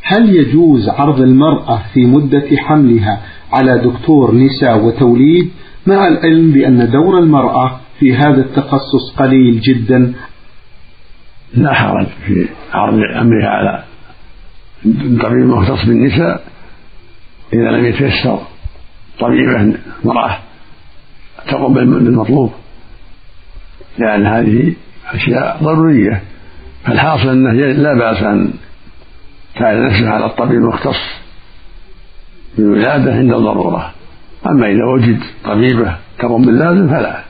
هل يجوز عرض المرأة في مدة حملها على دكتور نساء وتوليد، مع العلم بأن دور المرأة في هذا التخصص قليل جدا؟ لا حرج في عرض أمرها على طبيب مختص بالنساء إذا لم يتيسر طبيبة امرأة تقوم بالمطلوب، لأن هذه أشياء ضرورية. فالحاصل أنه لا بأس أن تعلن نفسها على الطبيب المختص بالولادة عند الضرورة، أما إذا وجد طبيبة تقوم باللازم فلا.